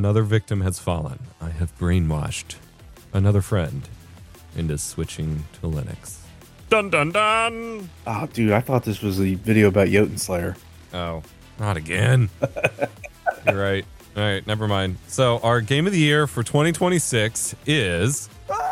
Another victim has fallen. I have brainwashed another friend into switching to Linux. Dun dun dun! Oh, dude, I thought this was a video about Jotun Slayer. Oh, not again. You're right. All right, never mind. So our game of the year for 2026 is...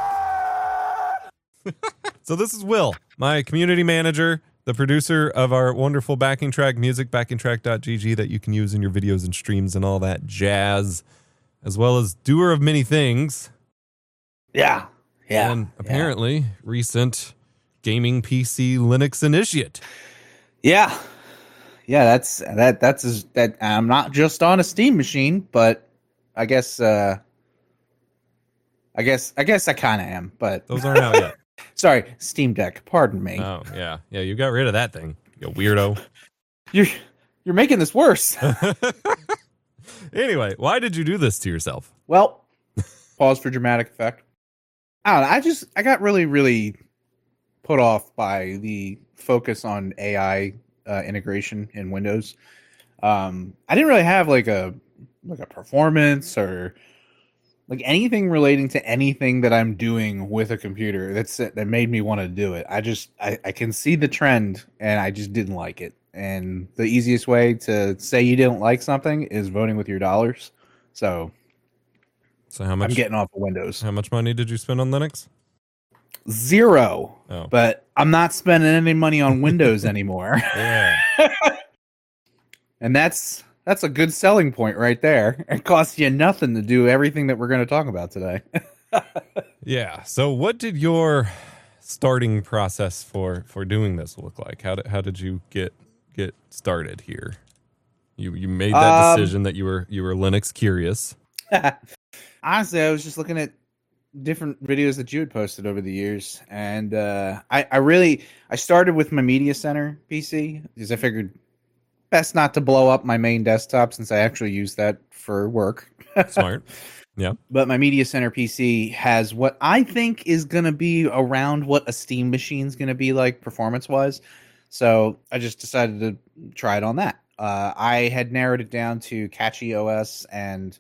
So this is Will, my community manager, the producer of our wonderful backing track music, backingtrack.gg, that you can use in your videos and streams and all that jazz, as well as doer of many things. Yeah. And apparently recent gaming PC Linux initiate. Yeah. That's I'm not just on a Steam machine, but I guess I kind of am, but those aren't out yet. Sorry, Steam Deck. Pardon me. Oh, yeah. Yeah, you got rid of that thing, you weirdo. You're making this worse. Anyway, why did you do this to yourself? Well, pause for dramatic effect. I don't know. I got really, really put off by the focus on AI integration in Windows. I didn't really have like a performance or like anything relating to anything that I'm doing with a computer that made me want to do it. I can see the trend and I just didn't like it. And the easiest way to say you didn't like something is voting with your dollars. So how much? I'm getting off of Windows. How much money did you spend on Linux? 0. Oh. But I'm not spending any money on Windows anymore. Yeah. And that's a good selling point right there. It costs you nothing to do everything that we're going to talk about today. Yeah. So what did your starting process for doing this look like? How did you get started here? You made that decision that you were Linux curious. Honestly, I was just looking at different videos that you had posted over the years, and I started with my Media Center PC because I figured best not to blow up my main desktop since I actually use that for work. Smart. Yeah. But my Media Center PC has what I think is going to be around what a Steam machine is going to be like performance-wise. So I just decided to try it on that. I had narrowed it down to Catchy OS and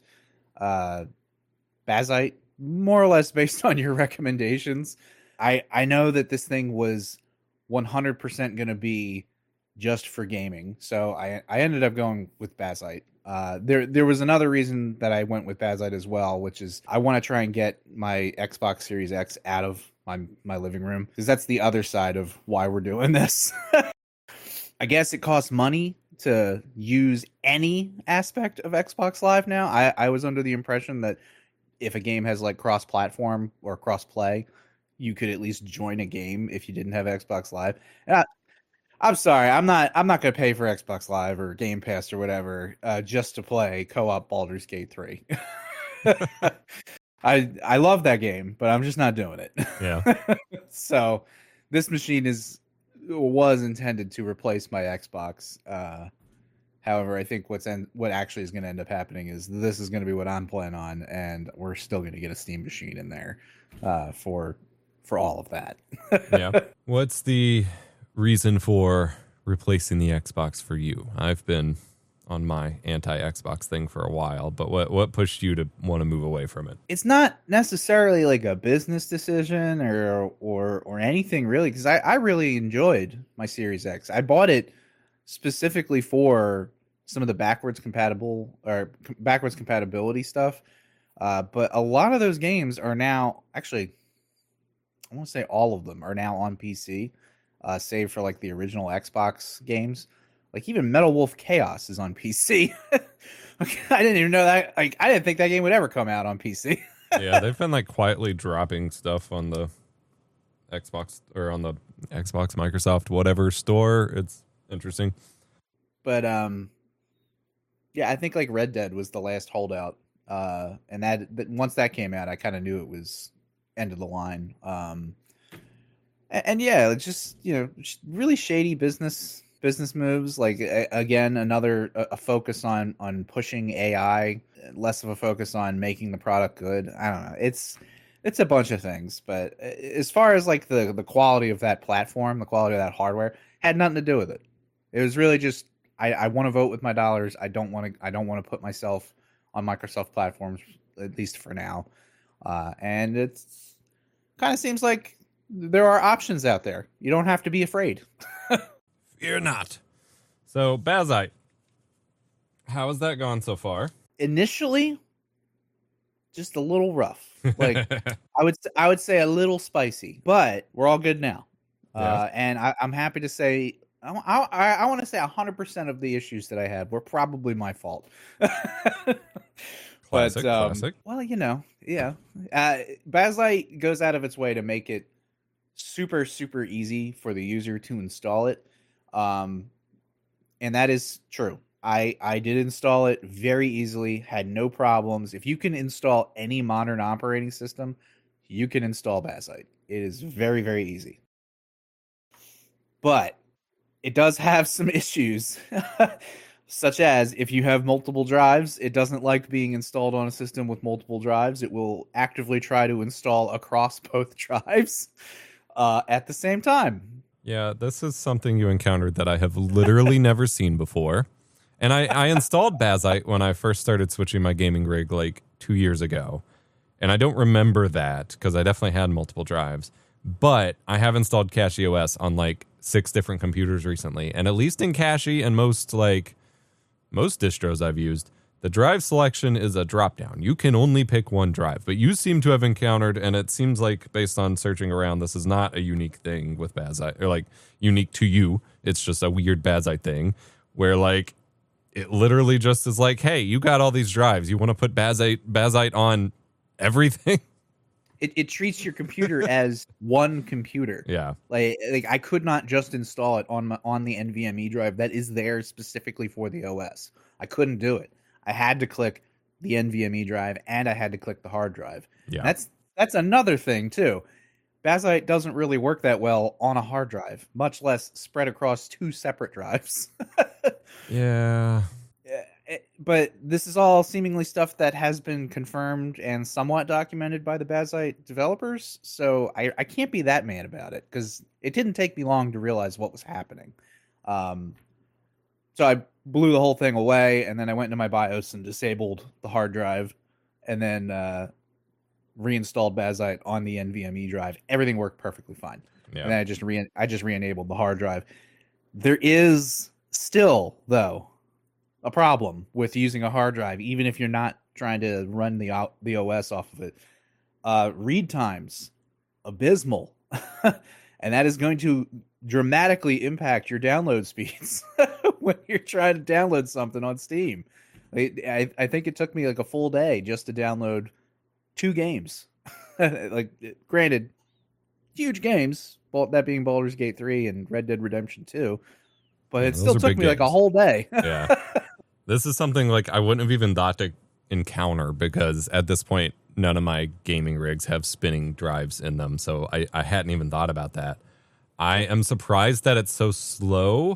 Bazzite, more or less based on your recommendations. I know that this thing was 100% going to be just for gaming, so I ended up going with Bazzite. There was another reason that I went with Bazzite as well, which is I want to try and get my Xbox Series X out of my living room, because that's the other side of why we're doing this. I guess it costs money to use any aspect of Xbox Live now. I was under the impression that if a game has like cross-platform or cross-play, you could at least join a game if you didn't have Xbox Live. And I'm sorry, I'm not going to pay for Xbox Live or Game Pass or whatever just to play co-op Baldur's Gate 3. I love that game, but I'm just not doing it. Yeah. So this machine was intended to replace my Xbox. However, I think what actually is going to end up happening is this is going to be what I'm playing on, and we're still going to get a Steam machine in there for all of that. Yeah. What's the reason for replacing the Xbox for you? I've been on my anti-Xbox thing for a while, but what pushed you to want to move away from it? It's not necessarily like a business decision or anything really, because I really enjoyed my Series X. I bought it specifically for some of the backwards compatibility stuff, but a lot of those games are now, actually, I want to say all of them are now on PC, save for like the original Xbox games. Like even Metal Wolf Chaos is on PC. I didn't even know that. Like I didn't think that game would ever come out on PC. Yeah, they've been like quietly dropping stuff on the Xbox or on the Xbox, Microsoft, whatever store. It's interesting. But yeah, I think like Red Dead was the last holdout. And that once that came out, I kind of knew it was end of the line. And yeah, it's just, really shady business moves. Like again, another a focus on pushing AI, less of a focus on making the product good. I don't know. It's a bunch of things, but as far as like the quality of that platform, the quality of that hardware had nothing to do with it. It was really just I want to vote with my dollars. I don't want to put myself on Microsoft platforms, at least for now. And it's kind of seems like there are options out there. You don't have to be afraid. Fear not. So, Bazite, how has that gone so far? Initially, just a little rough. Like I would say a little spicy, but we're all good now. Yeah. And I'm happy to say I want to say 100% of the issues that I had were probably my fault. Classic, classic. Well, yeah. Bazlight goes out of its way to make it super, super easy for the user to install it. And that is true. I did install it very easily, had no problems. If you can install any modern operating system, you can install Bazlight. It is very, very easy. But it does have some issues, such as if you have multiple drives, it doesn't like being installed on a system with multiple drives. It will actively try to install across both drives at the same time. Yeah, this is something you encountered that I have literally never seen before. And I installed Bazite when I first started switching my gaming rig like 2 years ago. And I don't remember that because I definitely had multiple drives. But I have installed CachyOS on like 6 different computers recently. And at least in Cachy and most distros I've used, the drive selection is a drop-down. You can only pick one drive. But you seem to have encountered, and it seems like based on searching around, this is not a unique thing with Bazite, or like unique to you. It's just a weird Bazite thing where like it literally just is like, hey, you got all these drives. You want to put Bazite on everything? It treats your computer as one computer. Yeah. Like I could not just install it on the NVMe drive that is there specifically for the OS. I couldn't do it. I had to click the NVMe drive and I had to click the hard drive. Yeah. That's another thing too. Bazite doesn't really work that well on a hard drive, much less spread across 2 separate drives. Yeah. But this is all seemingly stuff that has been confirmed and somewhat documented by the Bazite developers, so I can't be that mad about it because it didn't take me long to realize what was happening. So I blew the whole thing away, and then I went into my BIOS and disabled the hard drive, and then reinstalled Bazite on the NVMe drive. Everything worked perfectly fine. Yeah. And then I just re-enabled the hard drive. There is still, though, a problem with using a hard drive, even if you're not trying to run the OS off of it. Read times, abysmal. And that is going to dramatically impact your download speeds when you're trying to download something on Steam. I think it took me like a full day just to download 2 games. Like, granted, huge games, that being Baldur's Gate 3 and Red Dead Redemption 2. But it still took me like a whole day. Yeah. This is something like I wouldn't have even thought to encounter because at this point, none of my gaming rigs have spinning drives in them. So I hadn't even thought about that. I am surprised that it's so slow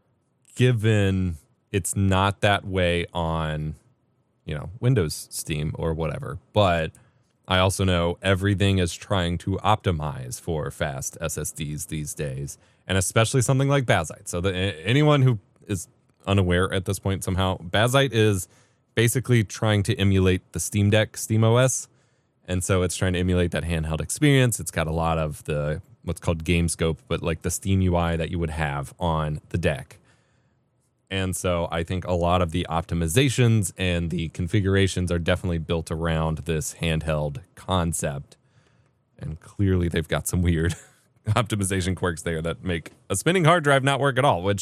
given it's not that way on, Windows, Steam, or whatever. But I also know everything is trying to optimize for fast SSDs these days, and especially something like Bazite. So anyone who is unaware at this point somehow, Bazite is basically trying to emulate the Steam Deck, SteamOS, and so it's trying to emulate that handheld experience. It's got a lot of the what's called game scope, but like the Steam UI that you would have on the deck. And so I think a lot of the optimizations and the configurations are definitely built around this handheld concept. And clearly they've got some weird optimization quirks there that make a spinning hard drive not work at all, which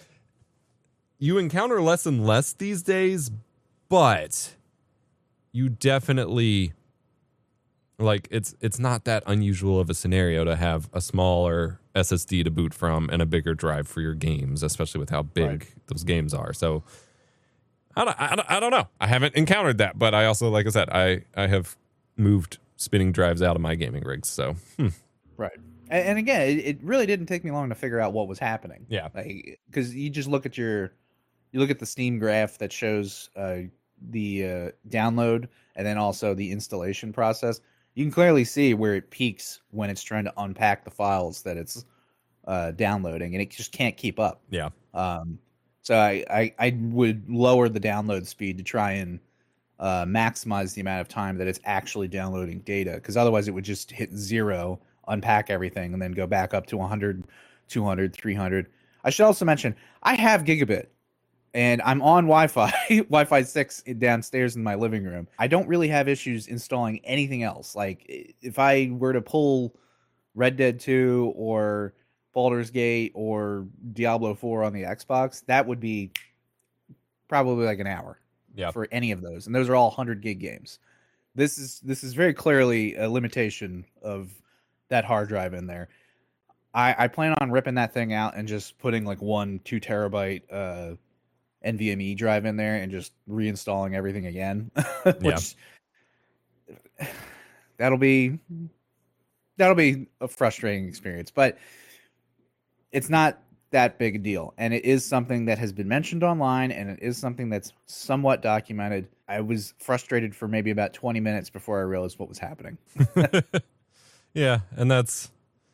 you encounter less and less these days, but you definitely, like, it's not that unusual of a scenario to have a smaller SSD to boot from and a bigger drive for your games, especially with how big those games are. So I don't know. I haven't encountered that, but I also, like I said, I have moved spinning drives out of my gaming rigs. So right. And again, it really didn't take me long to figure out what was happening. Yeah, because you just look at the Steam graph that shows the download and then also the installation process. You can clearly see where it peaks when it's trying to unpack the files that it's downloading, and it just can't keep up. Yeah. So I would lower the download speed to try and maximize the amount of time that it's actually downloading data, because otherwise it would just hit 0, unpack everything, and then go back up to 100, 200, 300. I should also mention I have gigabit and I'm on Wi-Fi, Wi-Fi 6 downstairs in my living room. I don't really have issues installing anything else. Like if I were to pull Red Dead 2 or Baldur's Gate or Diablo 4 on the Xbox, that would be probably like an hour for any of those. And those are all 100 gig games. This is very clearly a limitation of that hard drive in there. I plan on ripping that thing out and just putting like 2 terabyte NVMe drive in there and just reinstalling everything again. Which that'll be a frustrating experience, but it's not that big a deal. And it is something that has been mentioned online, and it is something that's somewhat documented. I was frustrated for maybe about 20 minutes before I realized what was happening. Yeah, and that's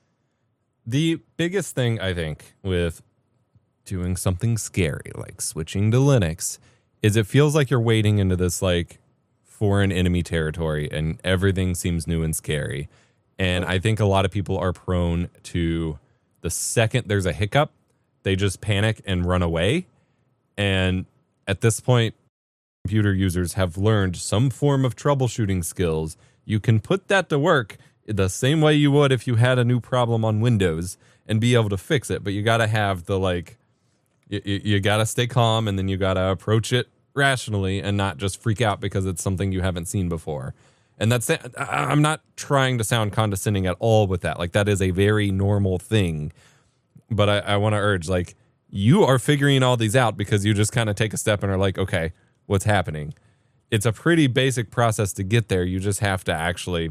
the biggest thing, I think, with doing something scary like switching to Linux is it feels like you're wading into this like foreign enemy territory and everything seems new and scary. And I think a lot of people are prone to, the second there's a hiccup, they just panic and run away. And at this point, computer users have learned some form of troubleshooting skills. You can put that to work the same way you would if you had a new problem on Windows and be able to fix it. But you got to have the like, you got to stay calm, and then you got to approach it rationally and not just freak out because it's something you haven't seen before. And that's, I'm not trying to sound condescending at all with that. Like, that is a very normal thing. But I want to urge, like, you are figuring all these out because you just kind of take a step and are like, okay, what's happening? It's a pretty basic process to get there. You just have to actually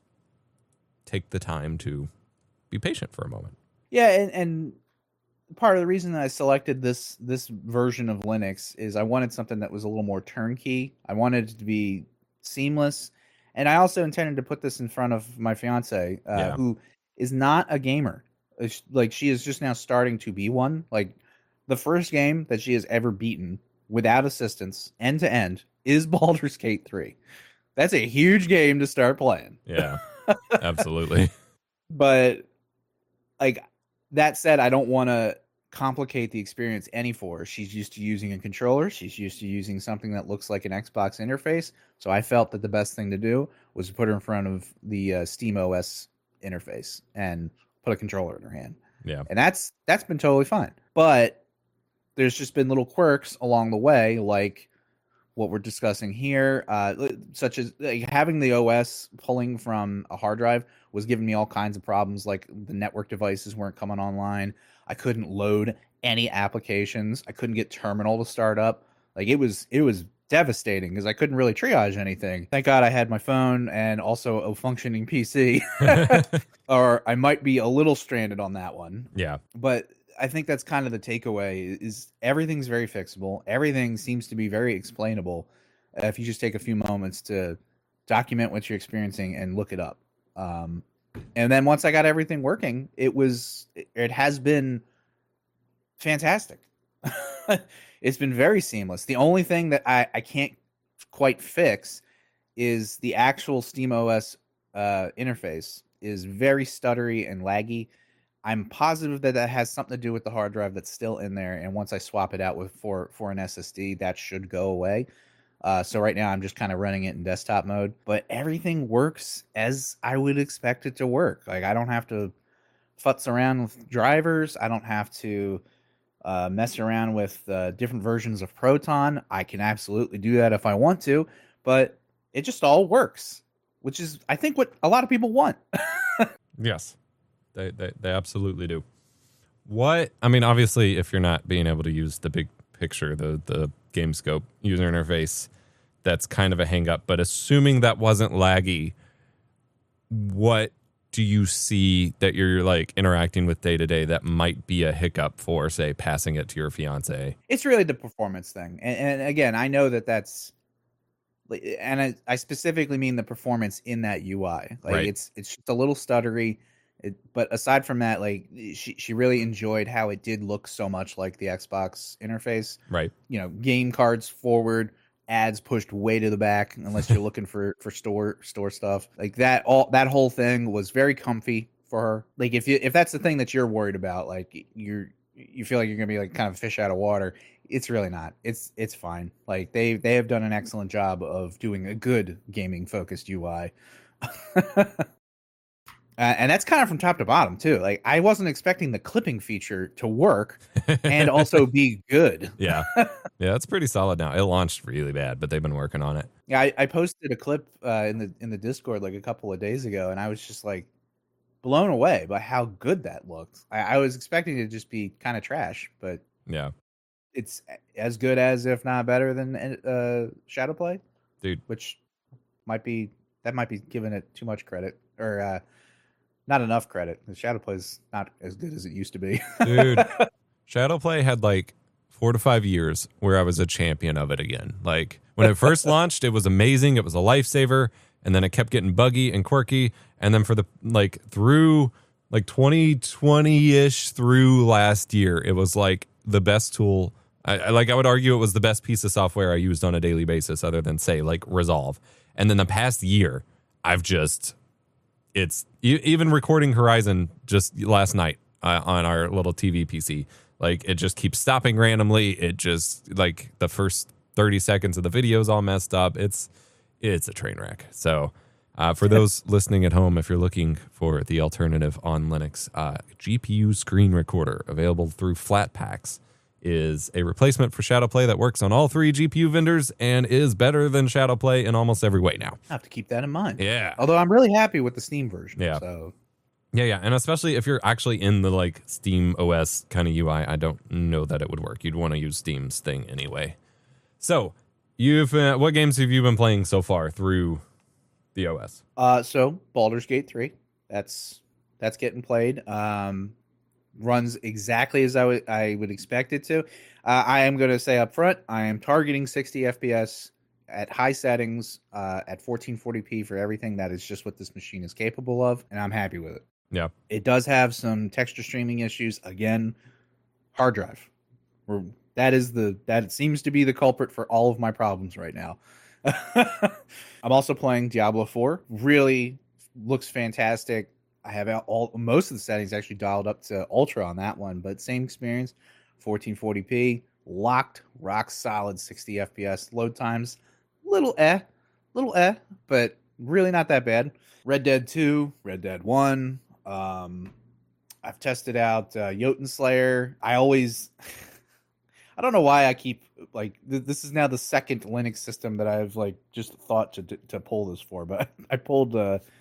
take the time to be patient for a moment. Yeah, and part of the reason that I selected this version of Linux is I wanted something that was a little more turnkey. I wanted it to be seamless. And I also intended to put this in front of my fiance, who is not a gamer. Like, she is just now starting to be one. Like, the first game that she has ever beaten without assistance, end to end, is Baldur's Gate 3. That's a huge game to start playing. Yeah, absolutely. But, like, that said, I don't want to complicate the experience any for her. She's used to using a controller. She's used to using something that looks like an Xbox interface. So I felt that the best thing to do was to put her in front of the SteamOS interface and put a controller in her hand. Yeah. And that's been totally fine. But there's just been little quirks along the way, like what we're discussing here, such as having the OS pulling from a hard drive was giving me all kinds of problems. Like, the network devices weren't coming online. I couldn't load any applications. I couldn't get Terminal to start up. Like, it was devastating because I couldn't really triage anything. Thank God I had my phone and also a functioning PC. Or I might be a little stranded on that one. Yeah. But I think that's kind of the takeaway is everything's very fixable. Everything seems to be very explainable if you just take a few moments to document what you're experiencing and look it up. And then once I got everything working, it has been fantastic. It's been very seamless. The only thing that I can't quite fix is the actual SteamOS interface is very stuttery and laggy. I'm positive that has something to do with the hard drive that's still in there. And once I swap it out for an SSD, that should go away. So right now I'm just kind of running it in desktop mode, but everything works as I would expect it to work. Like, I don't have to futz around with drivers. I don't have to mess around with different versions of Proton. I can absolutely do that if I want to, but it just all works, which is, I think, what a lot of people want. Yes, they absolutely do. Obviously, if you're not being able to use the big picture, the GameScope user interface, that's kind of a hang up. But assuming that wasn't laggy, what do you see that you're like interacting with day to day that might be a hiccup for, say, passing it to your fiance? It's really the performance thing. And again, I know that's, and I specifically mean the performance in that UI. Like, right. It's just a little stuttery. But aside from that, like, she really enjoyed how it did look so much like the Xbox interface. Right. Game cards forward, ads pushed way to the back unless you're looking for store stuff. Like that whole thing was very comfy for her. Like if that's the thing that you're worried about, like you feel like you're gonna be like kind of a fish out of water. It's really not. It's fine. Like they have done an excellent job of doing a good gaming focused UI. And that's kind of from top to bottom too. Like I wasn't expecting the clipping feature to work and also be good. Yeah, it's pretty solid now. It launched really bad, but they've been working on it. Yeah, I posted a clip in the Discord like a couple of days ago, and I was just like blown away by how good that looked. I was expecting it to just be kind of trash, but yeah, it's as good as, if not better than Shadowplay, dude. Which might be giving it too much credit, or not enough credit. The Shadowplay is not as good as it used to be. Dude, Shadowplay had like 4 to 5 years where I was a champion of it again. Like when it first launched, it was amazing. It was a lifesaver. And then it kept getting buggy and quirky. And then for the through 2020-ish through last year, it was like the best tool. I would argue it was the best piece of software I used on a daily basis other than say like Resolve. And then the past year, it's even recording Horizon just last night on our little TV PC. Like it just keeps stopping randomly. It just like the first 30 seconds of the video is all messed up. It's a train wreck. So for those listening at home, if you're looking for the alternative on Linux, GPU Screen Recorder available through Flatpaks is a replacement for Shadowplay that works on all 3 GPU vendors and is better than Shadowplay in almost every way now. I have to keep that in mind. Yeah. Although I'm really happy with the Steam version. Yeah. So. Yeah. And especially if you're actually in the like Steam OS kind of UI, I don't know that it would work. You'd want to use Steam's thing anyway. So what games have you been playing so far through the OS? So Baldur's Gate 3, that's getting played. Runs exactly as I would expect it to. I am going to say up front, I am targeting 60 FPS at high settings at 1440p for everything. That is just what this machine is capable of, and I'm happy with it. Yeah. It does have some texture streaming issues. Again, hard drive. That seems to be the culprit for all of my problems right now. I'm also playing Diablo 4. Really looks fantastic. I have most of the settings actually dialed up to ultra on that one, but same experience, 1440p, locked, rock solid 60 FPS. Load times, little but really not that bad. Red Dead 2, Red Dead 1. I've tested out Jotun Slayer. I don't know why I keep like this is now the second Linux system that I've like just thought to pull this for, but I pulled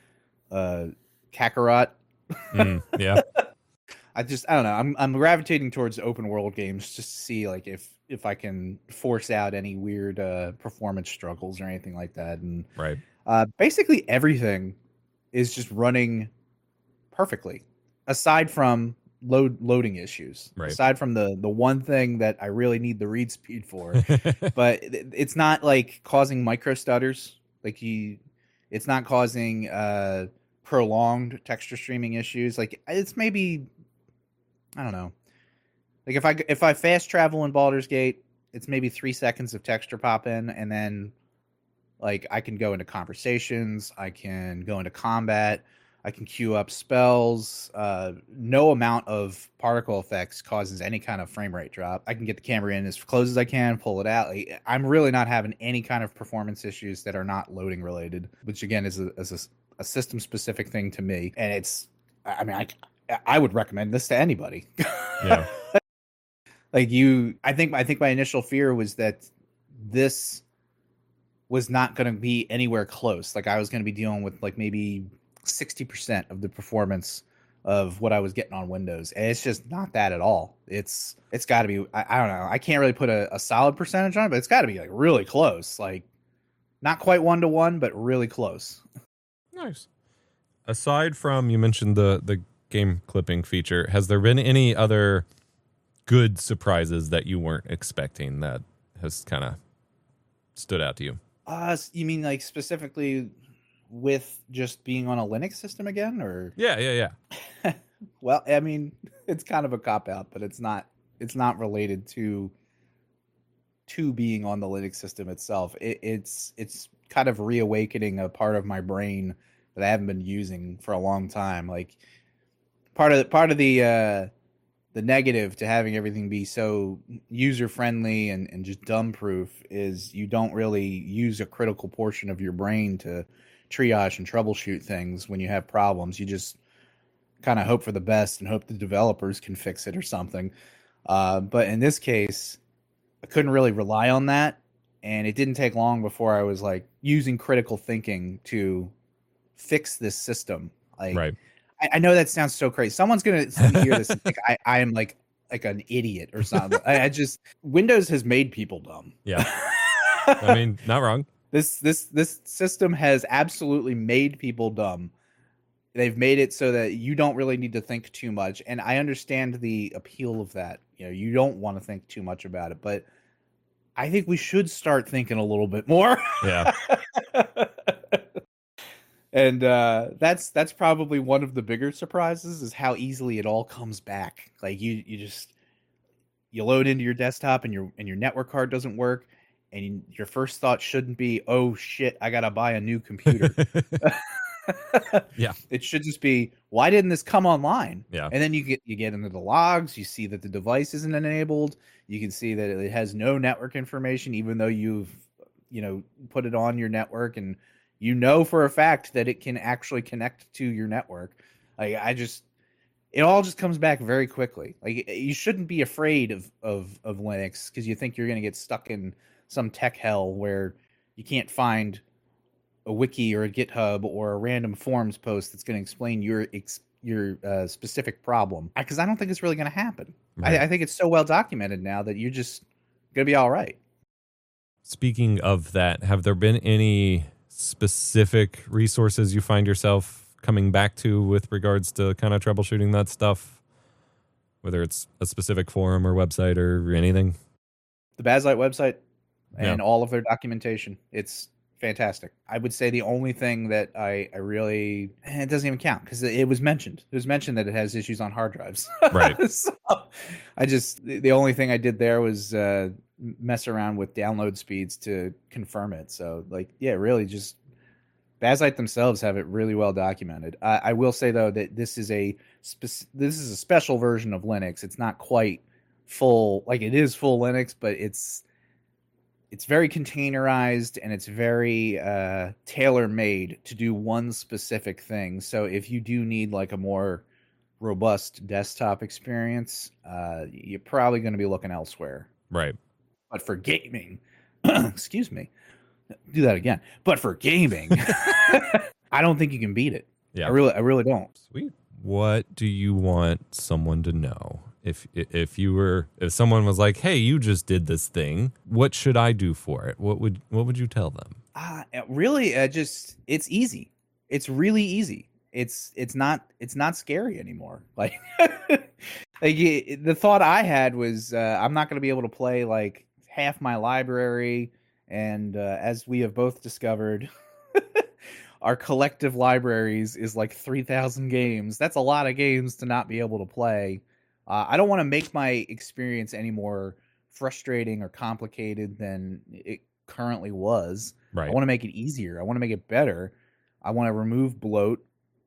Kakarot. Yeah. I don't know. I'm gravitating towards open world games just to see like if I can force out any weird performance struggles or anything like that. And right. Basically everything is just running perfectly, aside from loading issues. Right. Aside from the one thing that I really need the read speed for, but it's not like causing micro stutters. Like it's not causing prolonged texture streaming issues. Like it's maybe, I don't know. Like if I fast travel in Baldur's Gate, it's maybe 3 seconds of texture pop in, and then like I can go into conversations, I can go into combat, I can queue up spells. No amount of particle effects causes any kind of frame rate drop. I can get the camera in as close as I can, pull it out. Like, I'm really not having any kind of performance issues that are not loading related, which again is a system specific thing to me. And I would recommend this to anybody. Yeah. I think my initial fear was that this was not going to be anywhere close. Like I was going to be dealing with like maybe 60% of the performance of what I was getting on Windows. And it's just not that at all. It's got to be, I don't know. I can't really put a solid percentage on it, but it's got to be like really close. Like not quite 1-to-1, but really close. Nice. Aside from, you mentioned the game clipping feature, has there been any other good surprises that you weren't expecting that has kind of stood out to you? You mean like specifically with just being on a Linux system again, or? Yeah. Well, I mean, it's kind of a cop out, but it's not related to to being on the Linux system itself. It's kind of reawakening a part of my brain that I haven't been using for a long time. Like part of the negative to having everything be so user friendly and just dumb proof is you don't really use a critical portion of your brain to triage and troubleshoot things when you have problems. You just kind of hope for the best and hope the developers can fix it or something. But in this case, I couldn't really rely on that. And it didn't take long before I was like using critical thinking to fix this system. Like, Right. I know that sounds so crazy. Someone's gonna hear this and think I am like an idiot or something. I just Windows has made people dumb. Yeah. I mean, not wrong. This system has absolutely made people dumb. They've made it so that you don't really need to think too much, and I understand the appeal of that. You know, you don't want to think too much about it, but I think we should start thinking a little bit more. Yeah. And that's probably one of the bigger surprises is how easily it all comes back. Like you load into your desktop and your network card doesn't work, and your first thought shouldn't be, oh shit, I gotta buy a new computer. Yeah. It should just be, why didn't this come online? Yeah. And then you get into the logs, you see that the device isn't enabled, you can see that it has no network information, even though you've put it on your network, and you know for a fact that it can actually connect to your network. Like it all just comes back very quickly. Like you shouldn't be afraid of Linux because you think you're going to get stuck in some tech hell where you can't find a wiki or a GitHub or a random forums post that's going to explain your specific problem. Because I don't think it's really going to happen. Right. I think it's so well documented now that you're just going to be all right. Speaking of that, have there been any specific resources you find yourself coming back to with regards to kind of troubleshooting that stuff, whether it's a specific forum or website or anything? The Bazzite website and all of their documentation, it's fantastic. I would say the only thing that I really, it doesn't even count because it was mentioned. It was mentioned that it has issues on hard drives. Right. So the only thing I did there was mess around with download speeds to confirm it. So like, yeah, really just Bazzite themselves have it really well documented. I will say though that this is a special version of Linux. It's not quite full, like it is full Linux, but it's very containerized and it's very tailor-made to do one specific thing. So if you do need like a more robust desktop experience, you're probably going to be looking elsewhere. Right. But for gaming, excuse me, do that again. But for gaming, I don't think you can beat it. Yeah. I really don't. Sweet. What do you want someone to know? If someone was like, "Hey, you just did this thing. What should I do for it?" What would you tell them? Really, it's easy. It's really easy. It's not scary anymore. Like, the thought I had was I'm not going to be able to play like half my library, and as we have both discovered, our collective libraries is like 3,000 games. That's a lot of games to not be able to play. I don't want to make my experience any more frustrating or complicated than it currently was. Right. I want to make it easier. I want to make it better. I want to remove bloat.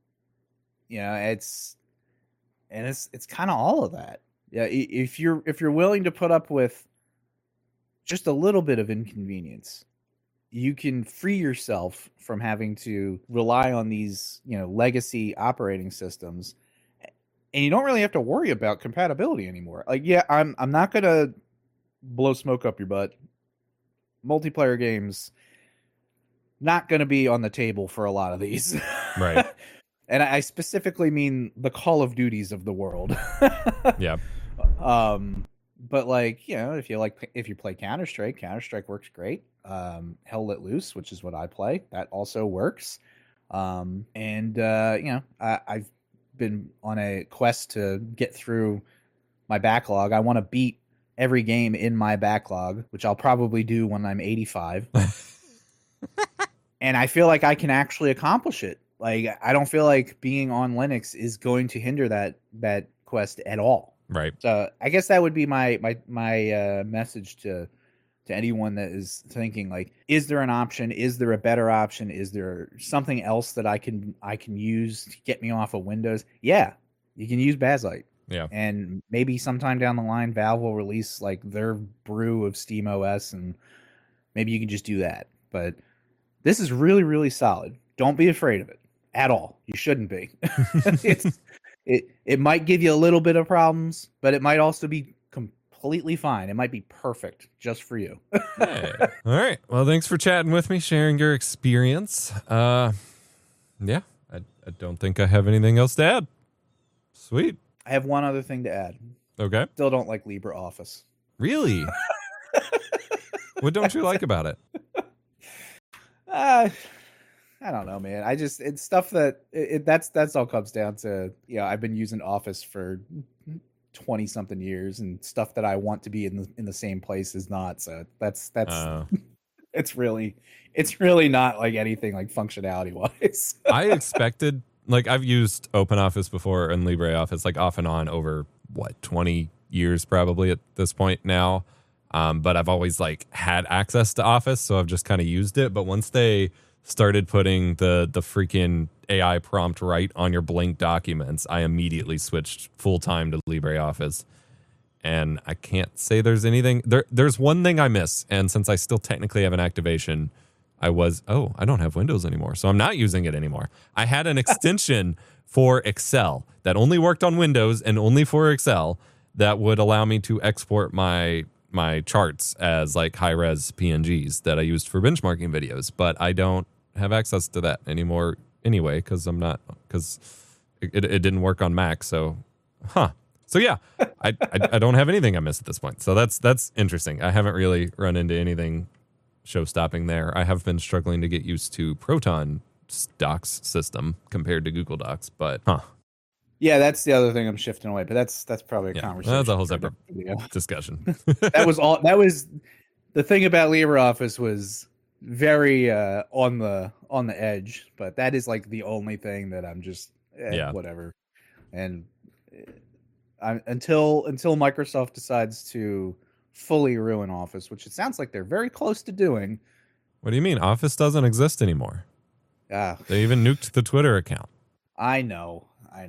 It's kind of all of that. Yeah, if you're willing to put up with just a little bit of inconvenience, you can free yourself from having to rely on these, legacy operating systems. And you don't really have to worry about compatibility anymore. Like, yeah, I'm not gonna blow smoke up your butt. Multiplayer games not gonna be on the table for a lot of these. Right. And I specifically mean the Call of Duties of the world. Yeah. But like, if you play Counter-Strike works great. Hell Let Loose, which is what I play, that also works. I've been on a quest to get through my backlog. I want to beat every game in my backlog, which I'll probably do when I'm 85. And I feel like I can actually accomplish it. Like, I don't feel like being on Linux is going to hinder that quest at all. Right. So I guess that would be my message to to anyone that is thinking like, is there an option? Is there a better option? Is there something else that I can use to get me off of Windows? Yeah, you can use Bazzite. Yeah. And maybe sometime down the line, Valve will release like their brew of SteamOS, and maybe you can just do that. But this is really, really solid. Don't be afraid of it at all. You shouldn't be. It might give you a little bit of problems, but it might also be completely fine. It might be perfect just for you. Hey. All right. Well, thanks for chatting with me, sharing your experience. Yeah, I don't think I have anything else to add. Sweet. I have one other thing to add. Okay. Still don't like LibreOffice. Really? What don't you like about it? I don't know, man. It's stuff that that's all comes down to, I've been using Office for 20 something years, and stuff that I want to be in the same place is not. So that's it's really not like anything like functionality wise. I expected, like, I've used OpenOffice before and LibreOffice like off and on over 20 years probably at this point now. But I've always like had access to Office, so I've just kind of used it. But once they started putting the freaking AI prompt right on your blank documents, I immediately switched full time to LibreOffice. And I can't say there's anything there's one thing I miss, and since I still technically have an activation, I don't have Windows anymore, so I'm not using it anymore. I had an extension for Excel that only worked on Windows and only for Excel that would allow me to export my charts as like high-res PNGs that I used for benchmarking videos, but I don't have access to that anymore anyway because it didn't work on Mac. So yeah, I don't have anything I missed at this point. So that's interesting. I haven't really run into anything show-stopping there. I have been struggling to get used to Proton Docs system compared to Google Docs, but Yeah, that's the other thing I'm shifting away, but that's probably a conversation. That's a whole separate discussion. That was the thing about LibreOffice was very on the edge, but that is like the only thing that I'm just whatever. And until Microsoft decides to fully ruin Office, which it sounds like they're very close to doing. What do you mean? Office doesn't exist anymore. They even nuked the Twitter account. I know.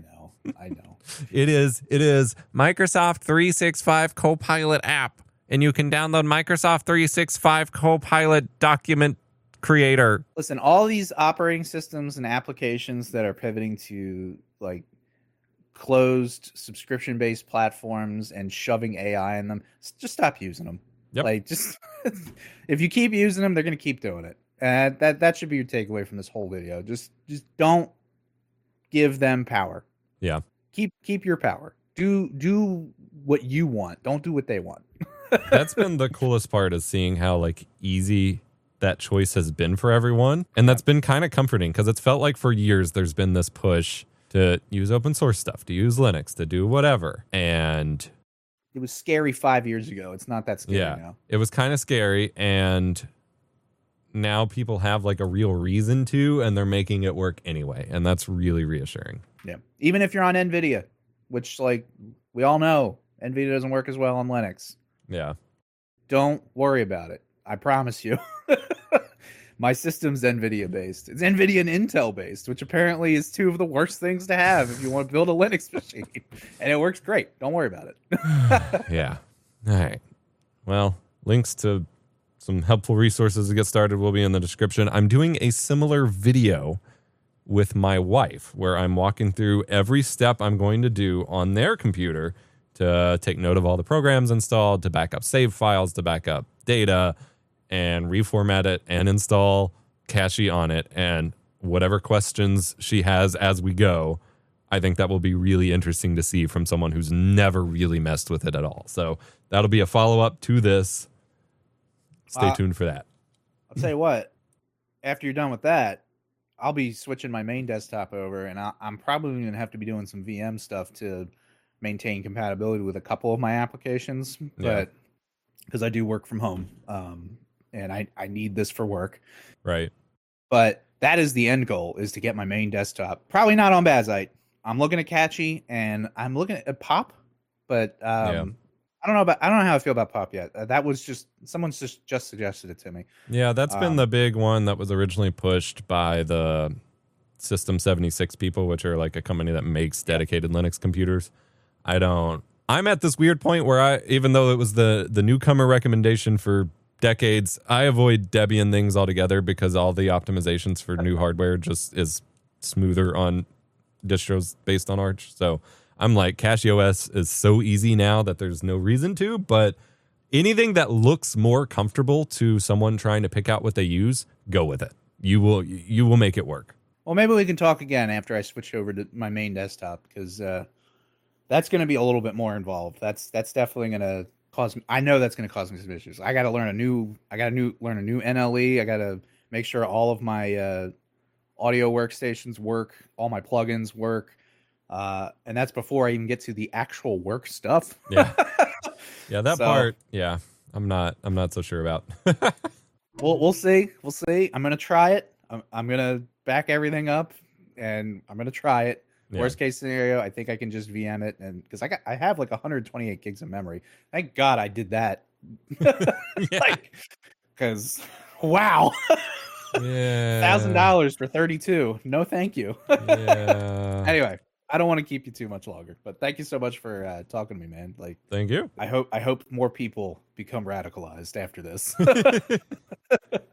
It is Microsoft 365 Copilot app, and you can download Microsoft 365 Copilot document creator. Listen, all these operating systems and applications that are pivoting to like closed subscription-based platforms and shoving AI in them, just stop using them. Yep. Like, just if you keep using them, they're going to keep doing it. And that should be your takeaway from this whole video. Just don't give them power. Yeah. Keep your power. Do what you want. Don't do what they want. That's been the coolest part, is seeing how like easy that choice has been for everyone. And that's been kind of comforting, because it's felt like for years there's been this push to use open source stuff, to use Linux, to do whatever. And it was scary 5 years ago. It's not that scary now. It was kind of scary, and now people have like a real reason to, and they're making it work anyway. And that's really reassuring. Yeah. Even if you're on NVIDIA, which like we all know, NVIDIA doesn't work as well on Linux. Yeah. Don't worry about it. I promise you. My system's NVIDIA based. It's NVIDIA and Intel based, which apparently is two of the worst things to have if you want to build a Linux machine. And it works great. Don't worry about it. Yeah. All right. Well, links to some helpful resources to get started will be in the description. I'm doing a similar video with my wife where I'm walking through every step I'm going to do on their computer to take note of all the programs installed, to back up save files, to back up data, and reformat it and install Cache on it, and whatever questions she has as we go. I think that will be really interesting to see from someone who's never really messed with it at all. So that'll be a follow-up to this. Stay tuned for that. I'll tell you what, after you're done with that, I'll be switching my main desktop over, and I'm probably going to have to be doing some VM stuff to maintain compatibility with a couple of my applications, but because I do work from home, and I need this for work. Right. But that is the end goal, is to get my main desktop. Probably not on Bazzite. I'm looking at Cache, and I'm looking at Pop, but I don't know how I feel about Pop yet. That was just someone's just suggested it to me. Yeah, that's been the big one that was originally pushed by the System 76 people, which are like a company that makes dedicated Linux computers. I'm at this weird point where even though it was the newcomer recommendation for decades, I avoid Debian things altogether because all the optimizations for new hardware just is smoother on distros based on Arch. So I'm like, CachyOS is so easy now that there's no reason to, but anything that looks more comfortable to someone trying to pick out what they use, go with it. You will make it work. Well, maybe we can talk again after I switch over to my main desktop, because that's going to be a little bit more involved. That's definitely going to cause. I know that's going to cause me some issues. I got to learn a new NLE. I got to make sure all of my audio workstations work, all my plugins work, and that's before I even get to the actual work stuff. Yeah, yeah, that part. Yeah, I'm not so sure about. We'll see. We'll see. I'm gonna try it. I'm gonna back everything up, and I'm gonna try it. Yeah. Worst case scenario, I think I can just VM it, and because I have like 128 gigs of memory. Thank God I did that. Like, because wow, yeah, $1,000 for 32. No, thank you. Yeah. Anyway, I don't want to keep you too much longer, but thank you so much for talking to me, man. Like, thank you. I hope more people become radicalized after this.